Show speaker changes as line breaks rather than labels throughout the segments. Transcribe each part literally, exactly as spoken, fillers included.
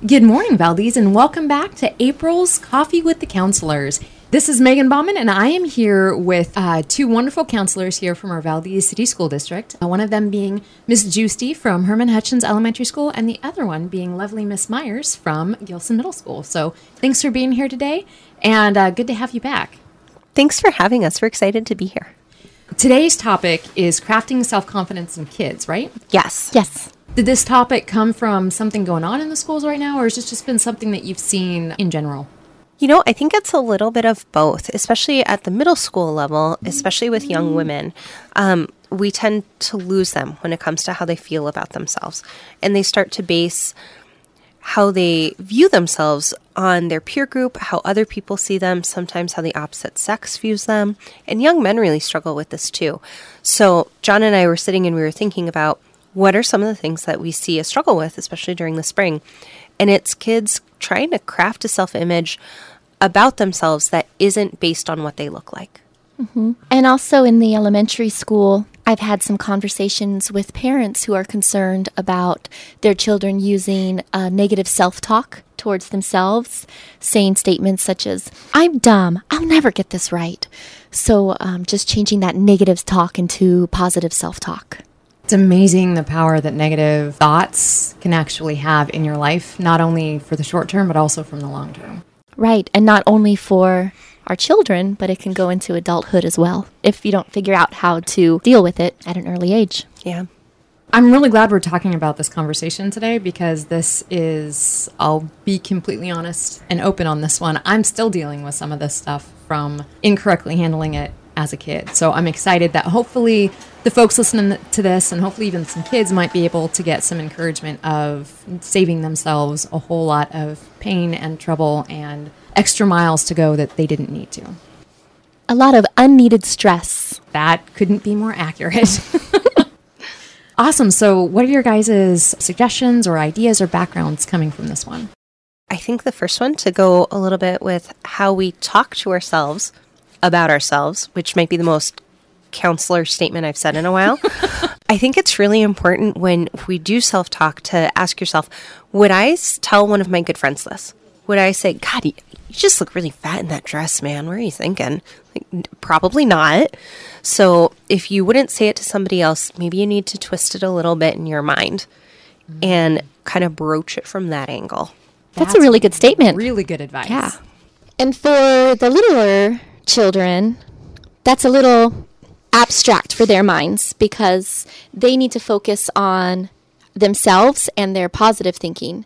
Good morning, Valdez, and welcome back to April's Coffee with the Counselors. This is Megan Bauman, and I am here with uh, two wonderful counselors here from our Valdez City School District. Uh, one of them being Miss Giusti from Herman Hutchins Elementary School, and the other one being lovely Miss Myers from Gilson Middle School. So thanks for being here today, and uh, good to have you back.
Thanks for having us. We're excited to be here.
Today's topic is crafting self-confidence in kids, right?
Yes.
Yes.
Did this topic come from something going on in the schools right now, or has this just been something that you've seen in general?
You know, I think it's a little bit of both, especially at the middle school level, especially with young women. Um, we tend to lose them when it comes to how they feel about themselves. And they start to base how they view themselves on their peer group, how other people see them, sometimes how the opposite sex views them. And young men really struggle with this too. So John and I were sitting and we were thinking about what are some of the things that we see a struggle with, especially during the spring. And it's kids trying to craft a self-image about themselves that isn't based on what they look like.
Mm-hmm. And also in the elementary school, I've had some conversations with parents who are concerned about their children using uh, negative self-talk towards themselves, saying statements such as, I'm dumb, I'll never get this right. So um, just changing that negative talk into positive self-talk.
It's amazing the power that negative thoughts can actually have in your life, not only for the short term, but also from the long term.
Right. And not only for our children, but it can go into adulthood as well if you don't figure out how to deal with it at an early age.
Yeah.
I'm really glad we're talking about this conversation today because this is, I'll be completely honest and open on this one. I'm still dealing with some of this stuff from incorrectly handling it as a kid. So I'm excited that hopefully the folks listening to this and hopefully even some kids might be able to get some encouragement of saving themselves a whole lot of pain and trouble and extra miles to go that they didn't need to.
A lot of unneeded stress.
That couldn't be more accurate. Awesome. So what are your guys' suggestions or ideas or backgrounds coming from this one?
I think the first one to go a little bit with how we talk to ourselves about ourselves, which might be the most counselor statement I've said in a while. I think it's really important when we do self-talk to ask yourself, would I tell one of my good friends this? Would I say, God, you just look really fat in that dress, man. What are you thinking? Like, probably not. So if you wouldn't say it to somebody else, maybe you need to twist it a little bit in your mind mm-hmm. and kind of broach it from that angle.
That's, That's a really good statement.
Really good advice.
Yeah. And for the littler children, that's a little abstract for their minds because they need to focus on themselves and their positive thinking.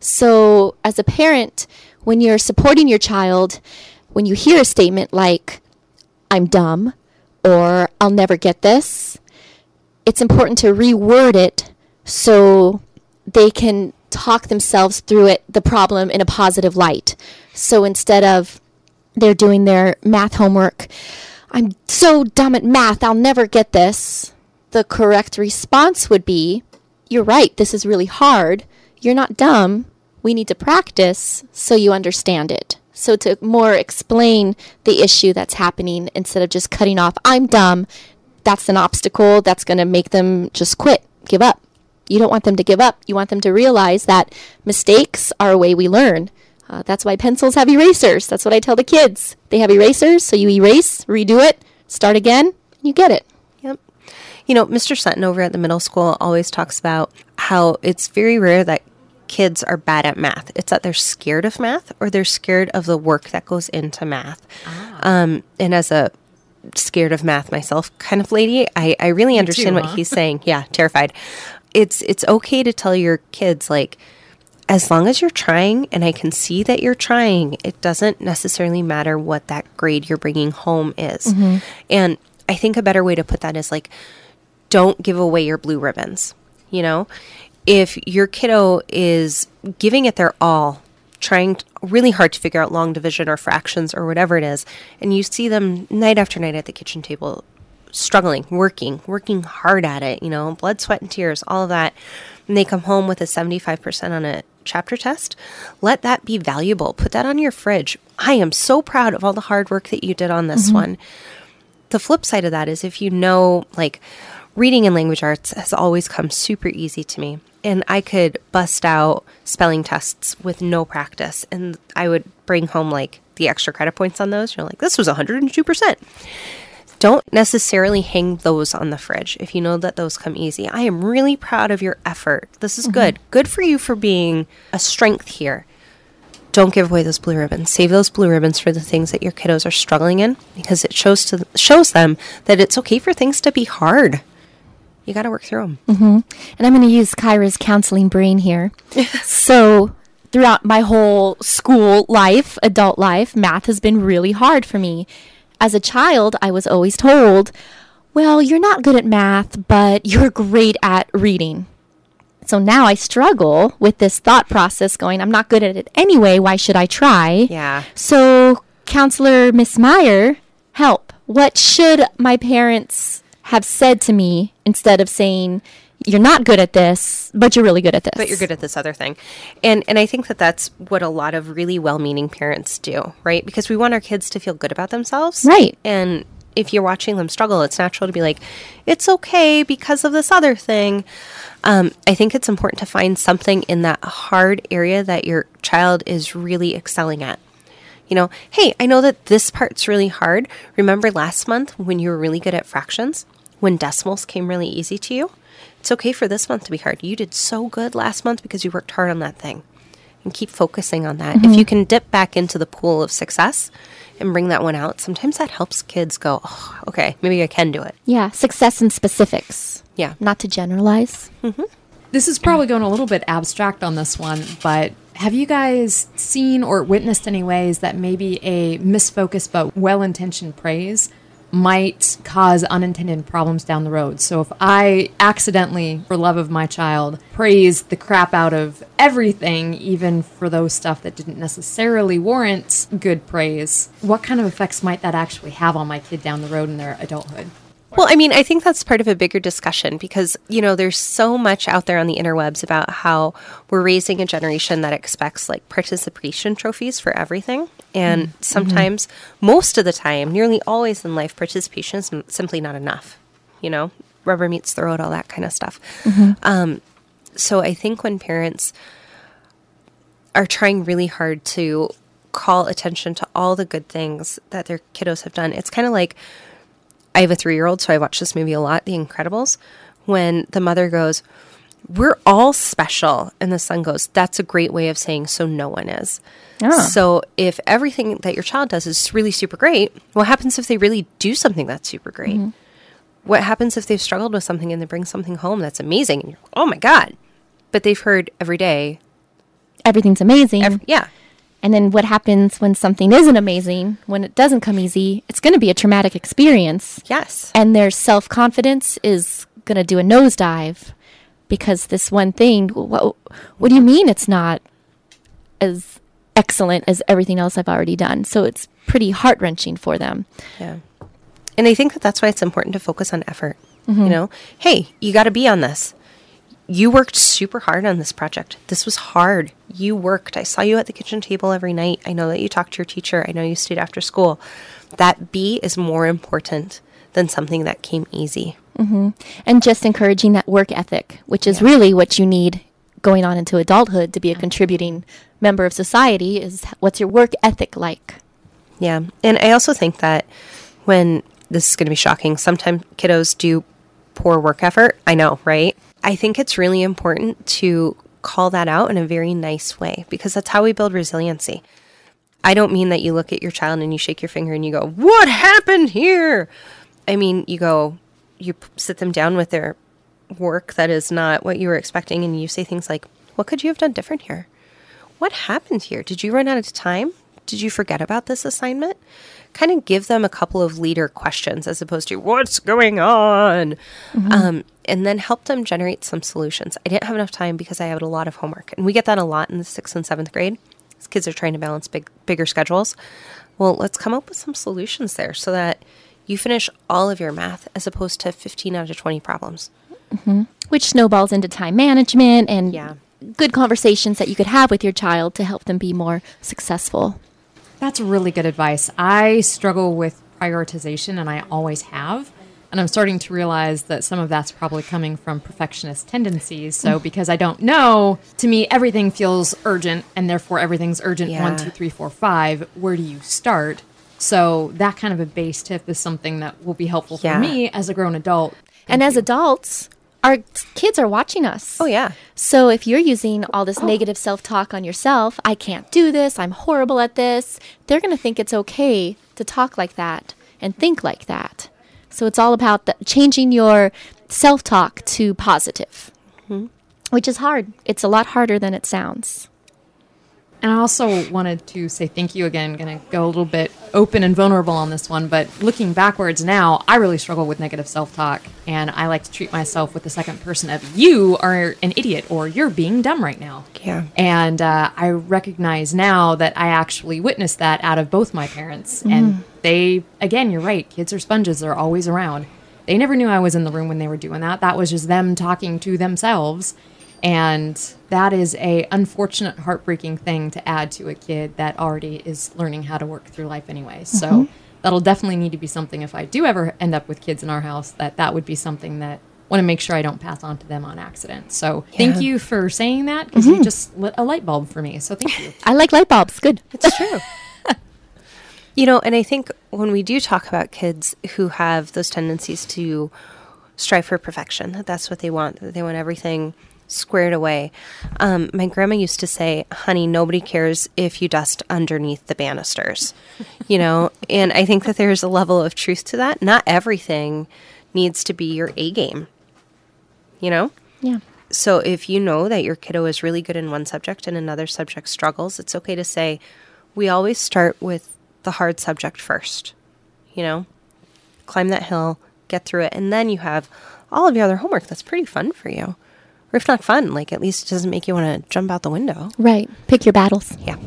So as a parent, when you're supporting your child, when you hear a statement like, I'm dumb, or I'll never get this, it's important to reword it so they can talk themselves through it, the problem in a positive light. So instead of they're doing their math homework, I'm so dumb at math, I'll never get this. The correct response would be, you're right, this is really hard. You're not dumb. We need to practice so you understand it. So to more explain the issue that's happening instead of just cutting off, I'm dumb, that's an obstacle that's going to make them just quit, give up. You don't want them to give up. You want them to realize that mistakes are a way we learn. Uh, that's why pencils have erasers. That's what I tell the kids. They have erasers, so you erase, redo it, start again, and you get it.
Yep. You know, Mister Sutton over at the middle school always talks about how it's very rare that kids are bad at math. It's that they're scared of math or they're scared of the work that goes into math. Ah. Um, and as a scared of math myself kind of lady, I, I really understand too, what huh? he's saying. Yeah, terrified. It's it's okay to tell your kids, like, as long as you're trying and I can see that you're trying, it doesn't necessarily matter what that grade you're bringing home is. Mm-hmm. And I think a better way to put that is like, don't give away your blue ribbons. You know, if your kiddo is giving it their all, trying really hard to figure out long division or fractions or whatever it is, and you see them night after night at the kitchen table struggling, working, working hard at it, you know, blood, sweat, and tears, all of that, and they come home with a seventy-five percent on a chapter test, let that be valuable. Put that on your fridge. I am so proud of all the hard work that you did on this mm-hmm. one. The flip side of that is if you know, like, reading and language arts has always come super easy to me. And I could bust out spelling tests with no practice. And I would bring home like the extra credit points on those. You're like, this was one hundred two percent. Don't necessarily hang those on the fridge if you know that those come easy. I am really proud of your effort. This is mm-hmm. good. Good for you for being a strength here. Don't give away those blue ribbons. Save those blue ribbons for the things that your kiddos are struggling in, because it shows to shows them that it's okay for things to be hard. You got to work through them.
Mm-hmm. And I'm going to use Kyra's counseling brain here. So throughout my whole school life, adult life, math has been really hard for me. As a child, I was always told, well, you're not good at math, but you're great at reading. So now I struggle with this thought process going, I'm not good at it anyway. Why should I try?
Yeah.
So Counselor Miss Meyer, help. What should my parents have said to me instead of saying, you're not good at this, but you're really good at this?
But you're good at this other thing. And and I think that that's what a lot of really well-meaning parents do, right? Because we want our kids to feel good about themselves.
Right.
And if you're watching them struggle, it's natural to be like, it's okay because of this other thing. Um, I think it's important to find something in that hard area that your child is really excelling at. You know, hey, I know that this part's really hard. Remember last month when you were really good at fractions? When decimals came really easy to you? It's okay for this month to be hard. You did so good last month because you worked hard on that thing. And keep focusing on that. Mm-hmm. If you can dip back into the pool of success and bring that one out, sometimes that helps kids go, oh, okay, maybe I can do it.
Yeah, success in specifics.
Yeah.
Not to generalize.
Mm-hmm.
This is probably going a little bit abstract on this one, but have you guys seen or witnessed any ways that maybe a misfocused but well-intentioned praise might cause unintended problems down the road? So if I accidentally, for love of my child, praise the crap out of everything, even for those stuff that didn't necessarily warrant good praise, what kind of effects might that actually have on my kid down the road in their adulthood?
Well, I mean, I think that's part of a bigger discussion because, you know, there's so much out there on the interwebs about how we're raising a generation that expects like participation trophies for everything. And mm-hmm. sometimes, most of the time, nearly always in life, participation is simply not enough. You know, rubber meets the road, all that kind of stuff. Mm-hmm. Um, so I think when parents are trying really hard to call attention to all the good things that their kiddos have done, it's kind of like, I have a three-year-old, so I watch this movie a lot, The Incredibles, when the mother goes, we're all special. And the son goes, that's a great way of saying, so no one is. Oh. So if everything that your child does is really super great, what happens if they really do something that's super great? Mm-hmm. What happens if they've struggled with something and they bring something home that's amazing? And you're, oh my God. But they've heard every day.
Everything's amazing.
Every, yeah.
And then what happens when something isn't amazing, when it doesn't come easy? It's going to be a traumatic experience.
Yes.
And their self-confidence is going to do a nosedive because this one thing, what, what do you mean it's not as excellent as everything else I've already done? So it's pretty heart-wrenching for them.
Yeah. And I think that that's why it's important to focus on effort. Mm-hmm. You know, hey, you got to be on this. You worked super hard on this project. This was hard. You worked. I saw you at the kitchen table every night. I know that you talked to your teacher. I know you stayed after school. That B is more important than something that came easy.
Mm-hmm. And just encouraging that work ethic, which is yeah. really what you need going on into adulthood to be a contributing member of society, is what's your work ethic like?
Yeah. And I also think that when, this is going to be shocking, sometimes kiddos do poor work effort. I know, right? I think it's really important to call that out in a very nice way because that's how we build resiliency. I don't mean that you look at your child and you shake your finger and you go, what happened here? I mean, you go, you sit them down with their work that is not what you were expecting and you say things like, what could you have done different here? What happened here? Did you run out of time? Did you forget about this assignment? Kind of give them a couple of leader questions as opposed to what's going on? Mm-hmm. Um, and then help them generate some solutions. I didn't have enough time because I had a lot of homework. And we get that a lot in the sixth and seventh grade. These kids are trying to balance big, bigger schedules. Well, let's come up with some solutions there so that you finish all of your math as opposed to fifteen out of twenty problems.
Mm-hmm. Which snowballs into time management and
yeah.
good conversations that you could have with your child to help them be more successful.
That's really good advice. I struggle with prioritization, and I always have. And I'm starting to realize that some of that's probably coming from perfectionist tendencies. So because I don't know, to me, everything feels urgent, and therefore everything's urgent.
Yeah.
One, two, three, four, five. Where do you start? So that kind of a base tip is something that will be helpful
Yeah.
for me as a grown adult.
And as adults, our kids are watching us.
Oh, yeah.
So if you're using all this negative self-talk on yourself, I can't do this, I'm horrible at this, they're going to think it's okay to talk like that and think like that. So it's all about the, changing your self-talk to positive, mm-hmm. which is hard. It's a lot harder than it sounds.
And I also wanted to say thank you again. Going to go a little bit open and vulnerable on this one, but looking backwards now, I really struggle with negative self-talk, and I like to treat myself with the second person of you are an idiot or you're being dumb right now.
Yeah.
And uh, I recognize now that I actually witnessed that out of both my parents, mm. and they, again, you're right. Kids are sponges; they're always around. They never knew I was in the room when they were doing that. That was just them talking to themselves. And that is a unfortunate, heartbreaking thing to add to a kid that already is learning how to work through life anyway. Mm-hmm. So that'll definitely need to be something, if I do ever end up with kids in our house, that that would be something that I want to make sure I don't pass on to them on accident. So yeah. Thank you for saying that, because mm-hmm. you just lit a light bulb for me. So thank you.
I like light bulbs. Good.
It's true. You know, and I think when we do talk about kids who have those tendencies to strive for perfection, that that's what they want, that they want everything squared away. Um, my grandma used to say, honey, nobody cares if you dust underneath the banisters, you know, and I think that there's a level of truth to that. Not everything needs to be your A game, you know?
Yeah.
So if you know that your kiddo is really good in one subject and another subject struggles, it's okay to say, we always start with the hard subject first, you know, climb that hill, get through it, and then you have all of your other homework that's pretty fun for you. Or if not fun, like at least it doesn't make you want to jump out the window.
Right. Pick your battles.
Yeah.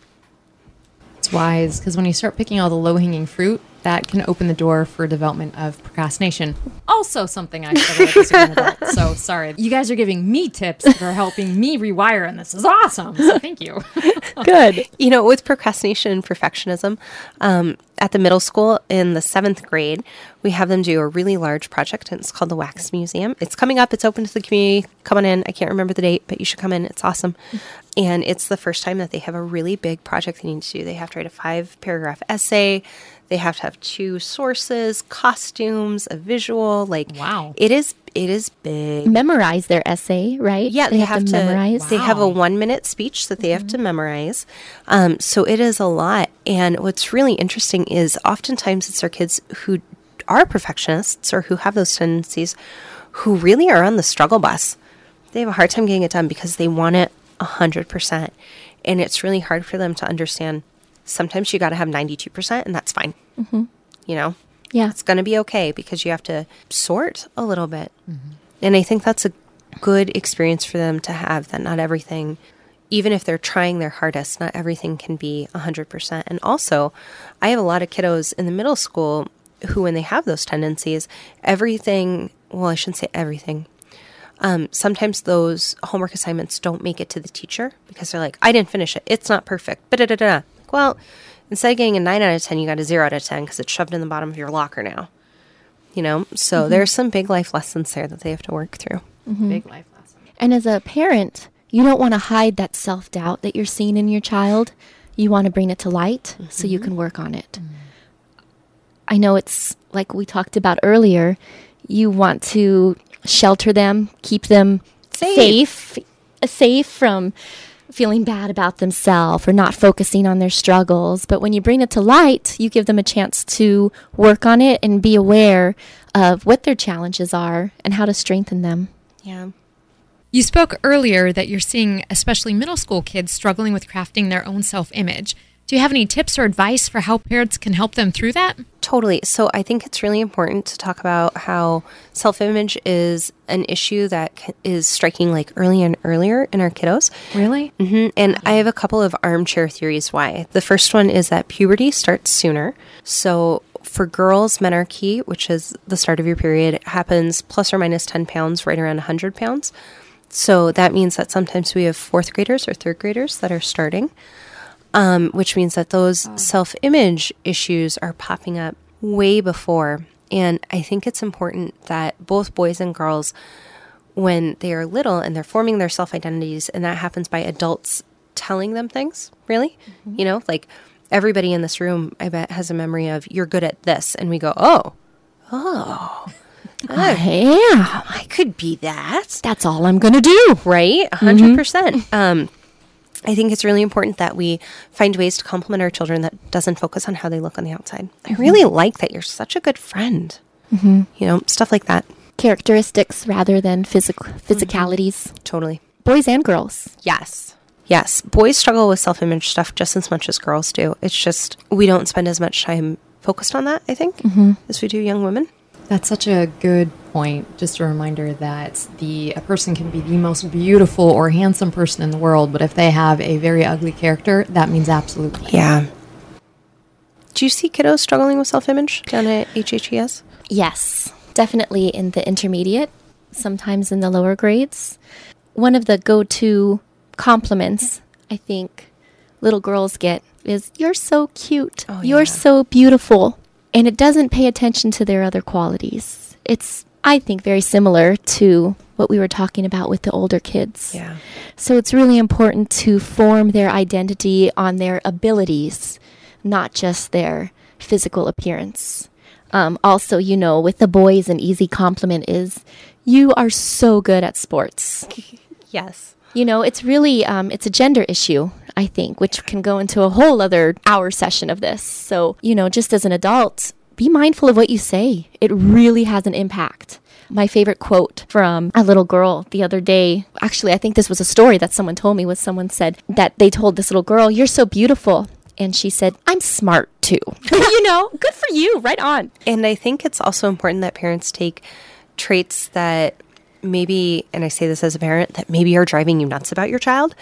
It's wise, because when you start picking all the low-hanging fruit, that can open the door for development of procrastination. Also something I struggle with as a young adult. So sorry. You guys are giving me tips that are helping me rewire, and this is awesome. So thank you.
Good. You know, with procrastination and perfectionism, um, at the middle school in the seventh grade, we have them do a really large project, and it's called the Wax Museum. It's coming up. It's open to the community. Come on in. I can't remember the date, but you should come in. It's awesome. And it's the first time that they have a really big project they need to do. They have to write a five-paragraph essay. They have to have two sources, costumes, a visual. Like,
wow,
it is it is big.
Memorize their essay, right?
Yeah, they, they have, have to, to memorize. Wow. They have a one minute speech that they mm-hmm. have to memorize. Um, so it is a lot. And what's really interesting is oftentimes it's our kids who are perfectionists or who have those tendencies who really are on the struggle bus. They have a hard time getting it done because they want it one hundred percent. And it's really hard for them to understand. Sometimes you got to have ninety-two percent, and that's fine. Mm-hmm. You know?
Yeah.
It's going to be okay because you have to sort a little bit. Mm-hmm. And I think that's a good experience for them to have, that not everything, even if they're trying their hardest, not everything can be one hundred percent. And also, I have a lot of kiddos in the middle school who, when they have those tendencies, everything, well, I shouldn't say everything. Um, sometimes those homework assignments don't make it to the teacher because they're like, I didn't finish it. It's not perfect. Ba-da-da-da. Well, instead of getting a nine out of ten, you got a zero out of ten because it's shoved in the bottom of your locker now. You know? So mm-hmm. there's some big life lessons there that they have to work through.
Mm-hmm. Big life lessons.
And as a parent, you don't want to hide that self-doubt that you're seeing in your child. You want to bring it to light mm-hmm. so you can work on it. Mm-hmm. I know it's like we talked about earlier. You want to shelter them, keep them safe, safe, safe from feeling bad about themselves or not focusing on their struggles. But when you bring it to light, you give them a chance to work on it and be aware of what their challenges are and how to strengthen them.
Yeah.
You spoke earlier that you're seeing especially middle school kids struggling with crafting their own self-image. Do you have any tips or advice for how parents can help them through that?
Totally. So I think it's really important to talk about how self-image is an issue that is striking like earlier and earlier in our kiddos.
Really?
Mm-hmm. And I have a couple of armchair theories why. The first one is that puberty starts sooner. So for girls, menarche, which is the start of your period, happens plus or minus ten pounds, right around one hundred pounds. So that means that sometimes we have fourth graders or third graders that are starting. Um, which means that those oh. self-image issues are popping up way before. And I think it's important that both boys and girls, when they are little and they're forming their self-identities, and that happens by adults telling them things, really, mm-hmm. you know, like everybody in this room, I bet, has a memory of, you're good at this. And we go, oh, oh,
I am.
I could be that.
That's all I'm going to do.
Right? one hundred percent. Mm-hmm. Um, I think it's really important that we find ways to compliment our children that doesn't focus on how they look on the outside. I really like that you're such a good friend. Mm-hmm. You know, stuff like that.
Characteristics rather than physical physicalities.
Mm-hmm. Totally.
Boys and girls.
Yes. Yes. Boys struggle with self-image stuff just as much as girls do. It's just we don't spend as much time focused on that, I think, mm-hmm. as we do young women.
That's such a good point. Just a reminder that the a person can be the most beautiful or handsome person in the world, but if they have a very ugly character, that means absolutely.
Yeah. Do you see kiddos struggling with self-image down at H H E S?
Yes, definitely in the intermediate, sometimes in the lower grades. One of the go-to compliments I think little girls get is, you're so cute, oh, you're yeah. so beautiful. And it doesn't pay attention to their other qualities. It's, I think, very similar to what we were talking about with the older kids.
Yeah.
So it's really important to form their identity on their abilities, not just their physical appearance. Um, also, you know, with the boys, an easy compliment is, you are so good at sports.
Yes.
You know, it's really, um, it's a gender issue, I think, which can go into a whole other hour session of this. So, you know, just as an adult, be mindful of what you say. It really has an impact. My favorite quote from a little girl the other day, actually, I think this was a story that someone told me, was someone said that they told this little girl, you're so beautiful. And she said, I'm smart too. You know, good for you, right on.
And I think it's also important that parents take traits that maybe, and I say this as a parent, that maybe are driving you nuts about your child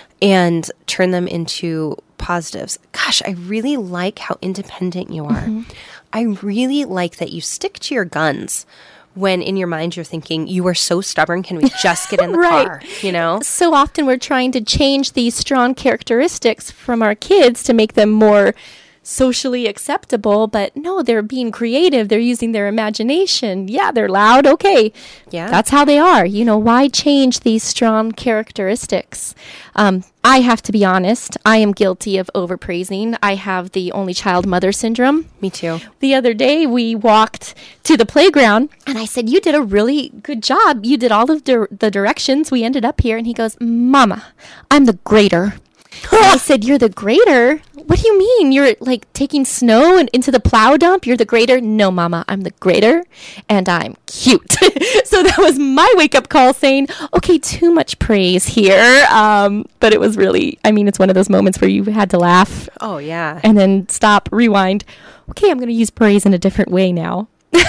and turn them into positives. Gosh, I really like how independent you are. Mm-hmm. I really like that you stick to your guns when in your mind you're thinking, you are so stubborn, can we just get in the
right.
car, you know?
So often we're trying to change these strong characteristics from our kids to make them more socially acceptable, but no, they're being creative. They're using their imagination. Yeah, they're loud. Okay.
Yeah.
That's how they are. You know, why change these strong characteristics? Um, I have to be honest. I am guilty of overpraising. I have the only child mother syndrome.
Me too.
The other day we walked to the playground and I said, you did a really good job. You did all of the, the directions. We ended up here. And he goes, Mama, I'm the grader. I said, you're the grader? What do you mean? You're like taking snow and into the plow dump? You're the grader? No, Mama, I'm the grader and I'm cute. So that was my wake-up call saying, okay, too much praise here. Um, but it was really, I mean, it's one of those moments where you had to laugh.
Oh, yeah.
And then stop, rewind. Okay, I'm going to use praise in a different way now.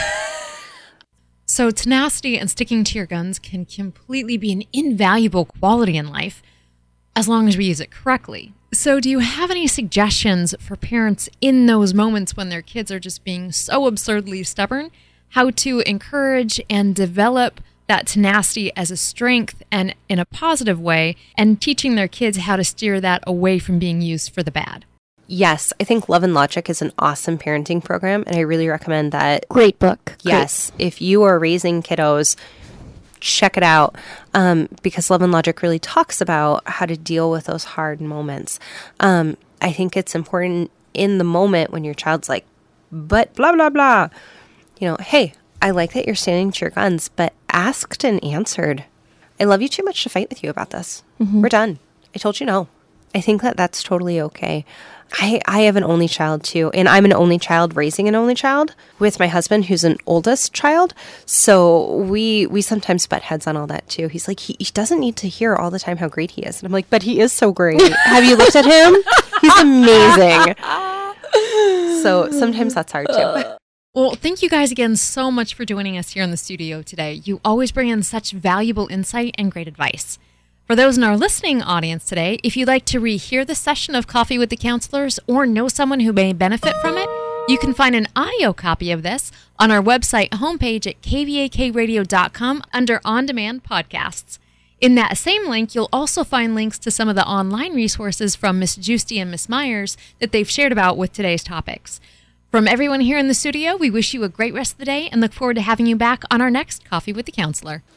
So tenacity and sticking to your guns can completely be an invaluable quality in life, as long as we use it correctly. So do you have any suggestions for parents in those moments when their kids are just being so absurdly stubborn, how to encourage and develop that tenacity as a strength and in a positive way, and teaching their kids how to steer that away from being used for the bad?
Yes, I think Love and Logic is an awesome parenting program, and I really recommend that.
Great book.
Yes, Great. If you are raising kiddos, check it out, um, because Love and Logic really talks about how to deal with those hard moments. Um, I think it's important in the moment when your child's like, but blah, blah, blah. You know, hey, I like that you're standing to your guns, but asked and answered. I love you too much to fight with you about this. Mm-hmm. We're done. I told you no. I think that that's totally okay. I, I have an only child too, and I'm an only child raising an only child with my husband, who's an oldest child. So we we sometimes butt heads on all that too. He's like, he, he doesn't need to hear all the time how great he is. And I'm like, but he is so great. Have you looked at him? He's amazing. So sometimes that's hard too.
Well, thank you guys again so much for joining us here in the studio today. You always bring in such valuable insight and great advice. For those in our listening audience today, if you'd like to rehear the session of Coffee with the Counselors or know someone who may benefit from it, you can find an audio copy of this on our website homepage at k v a k radio dot com under On-Demand Podcasts. In that same link, you'll also find links to some of the online resources from Miss Giusti and Miss Myers that they've shared about with today's topics. From everyone here in the studio, we wish you a great rest of the day and look forward to having you back on our next Coffee with the Counselor.